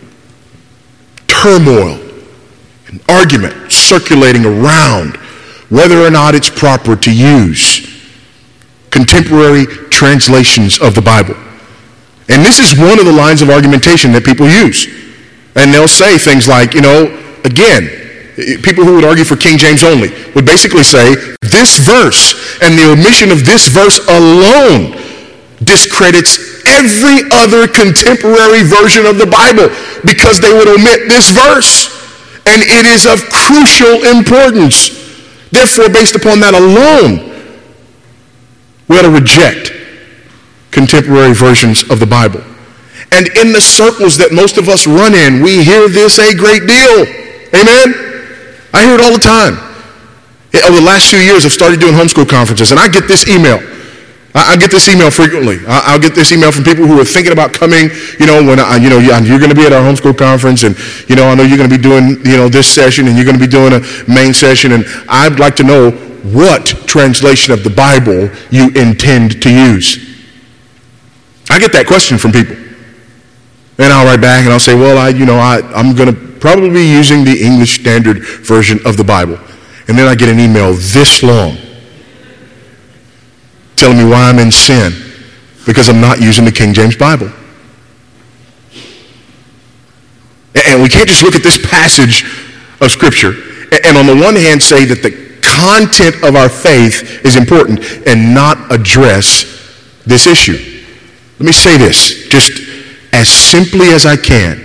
turmoil and argument circulating around whether or not it's proper to use contemporary translations of the Bible. And this is one of the lines of argumentation that people use. And they'll say things like, you know, again, people who would argue for King James only would basically say this verse and the omission of this verse alone discredits every other contemporary version of the Bible because they would omit this verse. And it is of crucial importance. Therefore, based upon that alone, we ought to reject contemporary versions of the Bible. And in the circles that most of us run in, we hear this a great deal. Amen? I hear it all the time. Over the last few years, I've started doing homeschool conferences, and I get this email. I get this email frequently. I'll get this email from people who are thinking about coming, you know, when I, you know, you're going to be at our homeschool conference, and, you know, I know you're going to be doing, you know, this session, and you're going to be doing a main session, and I'd like to know what translation of the Bible you intend to use. I get that question from people. And I'll write back and I'll say, well, I, you know, I, I'm going to probably be using the English Standard Version of the Bible. And then I get an email this long telling me why I'm in sin because I'm not using the King James Bible. And we can't just look at this passage of Scripture and on the one hand say that the content of our faith is important and not address this issue. Let me say this, just as simply as I can.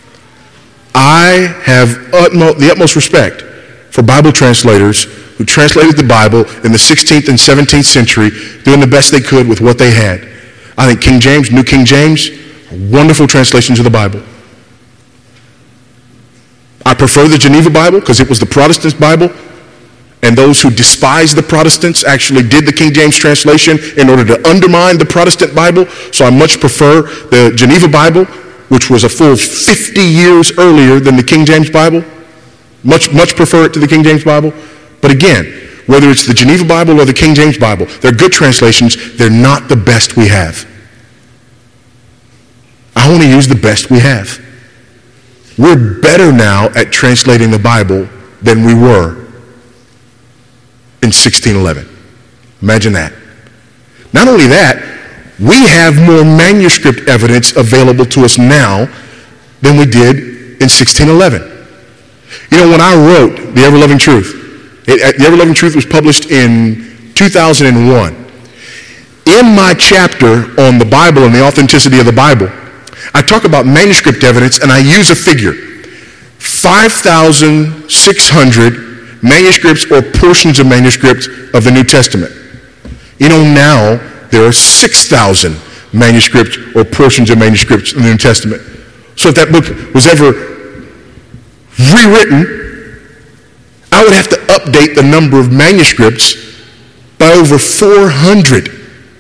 I have utmost, the utmost respect for Bible translators who translated the Bible in the sixteenth and seventeenth century, doing the best they could with what they had. I think King James, New King James, are wonderful translations of the Bible. I prefer the Geneva Bible because it was the Protestant Bible, and those who despise the Protestants actually did the King James translation in order to undermine the Protestant Bible. So I much prefer the Geneva Bible, which was a full fifty years earlier than the King James Bible. Much, much prefer it to the King James Bible. But again, whether it's the Geneva Bible or the King James Bible, they're good translations. They're not the best we have. I want to use the best we have. We're better now at translating the Bible than we were in sixteen eleven. Imagine that. Not only that, we have more manuscript evidence available to us now than we did in sixteen eleven. You know, when I wrote The Ever-Loving Truth, it, The Ever-Loving Truth was published in two thousand one. In my chapter on the Bible and the authenticity of the Bible, I talk about manuscript evidence and I use a figure. five thousand six hundred manuscripts or portions of manuscripts of the New Testament. You know, now there are six thousand manuscripts or portions of manuscripts in the New Testament. So if that book was ever rewritten, I would have to update the number of manuscripts by over four hundred.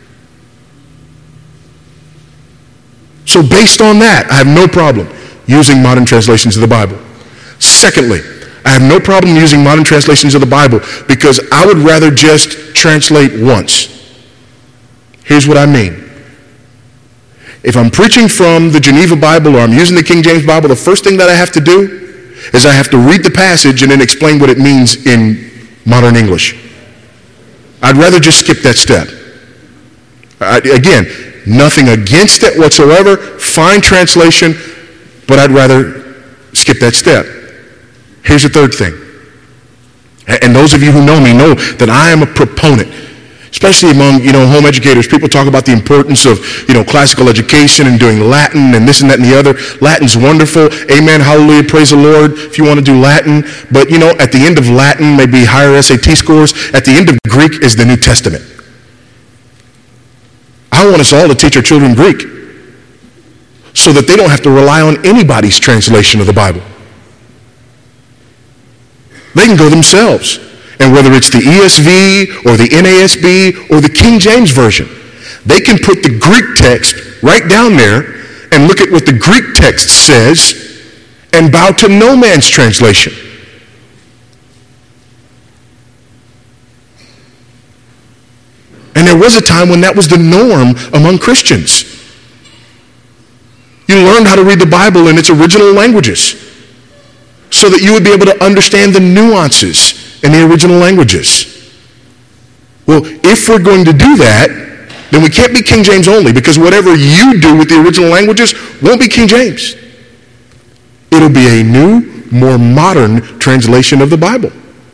So based on that, I have no problem using modern translations of the Bible. Secondly, I have no problem using modern translations of the Bible because I would rather just translate once. Here's what I mean. If I'm preaching from the Geneva Bible or I'm using the King James Bible, the first thing that I have to do is I have to read the passage and then explain what it means in modern English. I'd rather just skip that step. I, again, nothing against it whatsoever, fine translation, but I'd rather skip that step. Here's the third thing. And those of you who know me know that I am a proponent, especially among, you know, home educators. People talk about the importance of, you know, classical education and doing Latin and this and that and the other. Latin's wonderful. Amen. Hallelujah. Praise the Lord if you want to do Latin. But, you know, at the end of Latin, maybe higher S A T scores. At the end of Greek is the New Testament. I want us all to teach our children Greek so that they don't have to rely on anybody's translation of the Bible. They can go themselves. And whether it's the E S V or the N A S B or the King James Version, They can put the Greek text right down there and look at what the Greek text says and bow to no man's translation. And there was a time when that was the norm among Christians. You learned how to read the Bible in its original languages so that you would be able to understand the nuances in the original languages. Well, if we're going to do that, then we can't be King James only, because whatever you do with the original languages won't be King James. It'll be a new, more modern translation of the Bible.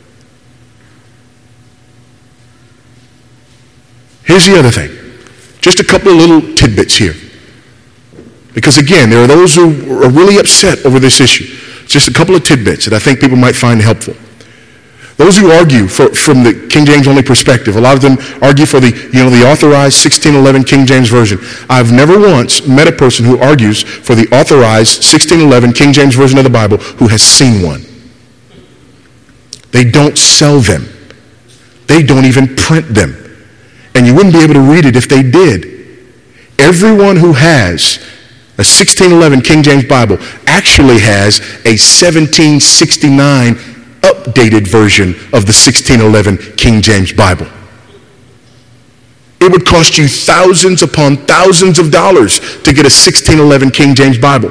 Here's the other thing. Just a couple of little tidbits here. Because again, there are those who are really upset over this issue. Just a couple of tidbits that I think people might find helpful. Those who argue for, from the King James only perspective, a lot of them argue for the, you know, the authorized sixteen eleven King James Version. I've never once met a person who argues for the authorized sixteen eleven King James Version of the Bible who has seen one. They don't sell them. They don't even print them. And you wouldn't be able to read it if they did. Everyone who has a sixteen eleven King James Bible actually has a seventeen sixty-nine updated version of the sixteen eleven King James Bible. It would cost you thousands upon thousands of dollars to get a sixteen eleven King James Bible.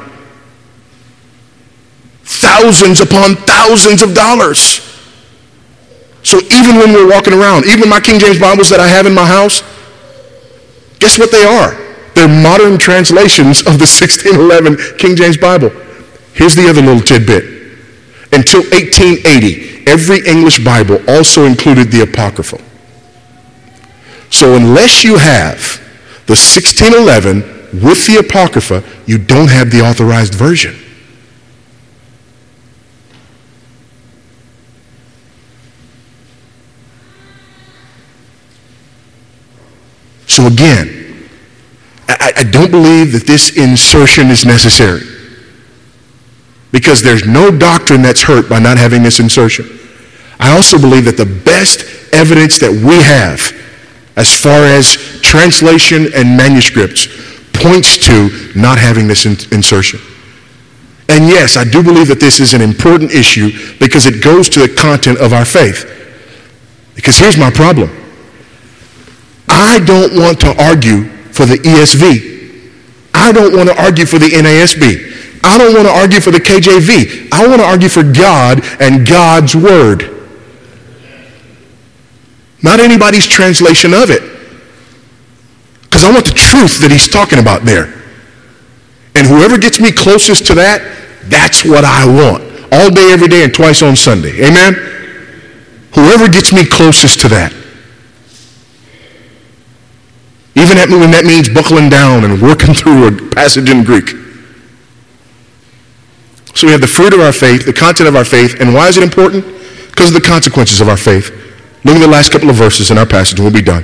Thousands upon thousands of dollars. So even when we're walking around, even my King James Bibles that I have in my house, guess what they are? They're modern translations of the sixteen eleven King James Bible. Here's the other little tidbit. Until eighteen eighty, every English Bible also included the Apocrypha. So unless you have the sixteen eleven with the Apocrypha, you don't have the authorized version. So again, I, I don't believe that this insertion is necessary, because there's no doctrine that's hurt by not having this insertion. I also believe that the best evidence that we have as far as translation and manuscripts points to not having this in- insertion. And yes, I do believe that this is an important issue because it goes to the content of our faith. Because here's my problem. I don't want to argue for the E S V. I don't want to argue for the N A S B. I don't want to argue for the K J V. I want to argue for God and God's Word. Not anybody's translation of it. Because I want the truth that he's talking about there. And whoever gets me closest to that, that's what I want. All day, every day, and twice on Sunday. Amen? Whoever gets me closest to that. Even when that means buckling down and working through a passage in Greek. So we have the fruit of our faith, the content of our faith, and why is it important? Because of the consequences of our faith. Look at the last couple of verses in our passage and we'll be done.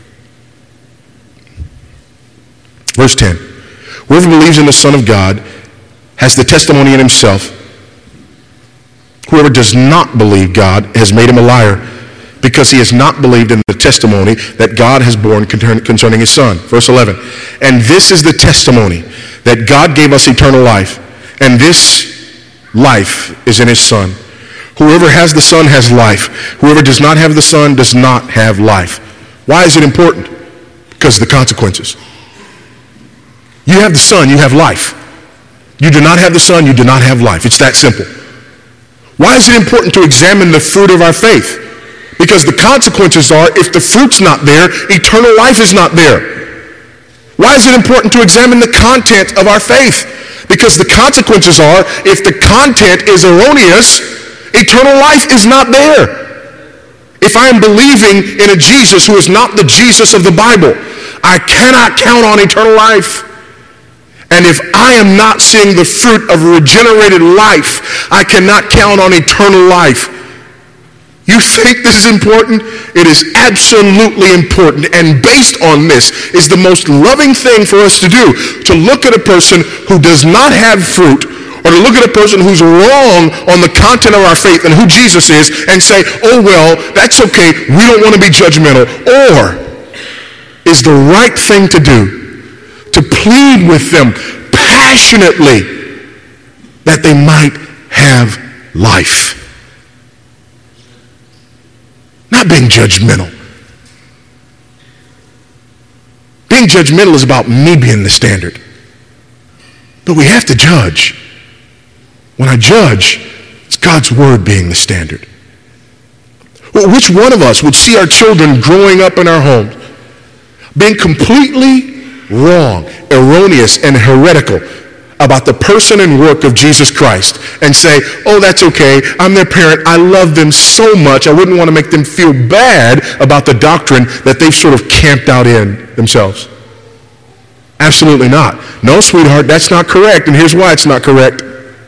Verse ten. Whoever believes in the Son of God has the testimony in himself. Whoever does not believe God has made him a liar, because he has not believed in the testimony that God has borne concerning his Son. Verse eleven. And this is the testimony, that God gave us eternal life, and this life is in his Son. Whoever has the Son has life. Whoever does not have the Son does not have life. Why is it important? Because of the consequences. You have the Son, you have life. You do not have the Son, you do not have life. It's that simple. Why is it important to examine the fruit of our faith? Because the consequences are, if the fruit's not there, eternal life is not there. Why is it important to examine the content of our faith? Because the consequences are, if the content is erroneous, eternal life is not there. If I am believing in a Jesus who is not the Jesus of the Bible, I cannot count on eternal life. And if I am not seeing the fruit of regenerated life, I cannot count on eternal life. You think this is important? It is absolutely important. And based on this is the most loving thing for us to do, to look at a person who does not have fruit, or to look at a person who's wrong on the content of our faith and who Jesus is, and say, oh well, that's okay, we don't want to be judgmental. Or is the right thing to do, to plead with them passionately that they might have life. Not being judgmental. Being judgmental is about me being the standard. But we have to judge. When I judge, it's God's word being the standard. Well, which one of us would see our children growing up in our homes being completely wrong, erroneous, and heretical about the person and work of Jesus Christ and say, oh, that's okay, I'm their parent, I love them so much, I wouldn't want to make them feel bad about the doctrine that they've sort of camped out in themselves? Absolutely not. No, sweetheart, that's not correct, and here's why it's not correct.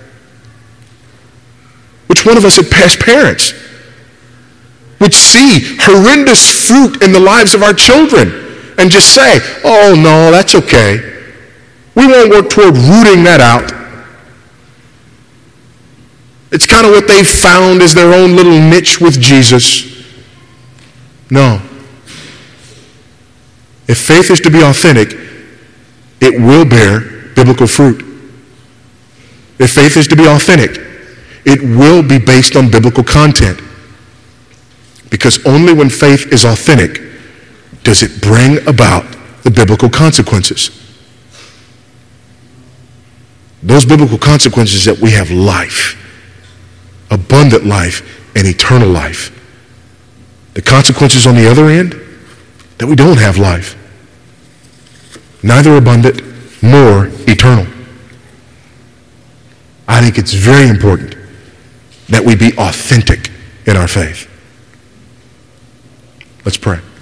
Which one of us as parents would see horrendous fruit in the lives of our children and just say, oh, no, that's okay. We won't work toward rooting that out. It's kind of what they've found as their own little niche with Jesus. No. If faith is to be authentic, it will bear biblical fruit. If faith is to be authentic, it will be based on biblical content. Because only when faith is authentic does it bring about the biblical consequences. Those biblical consequences that we have life, abundant life, and eternal life. The consequences on the other end, that we don't have life. Neither abundant nor eternal. I think it's very important that we be authentic in our faith. Let's pray.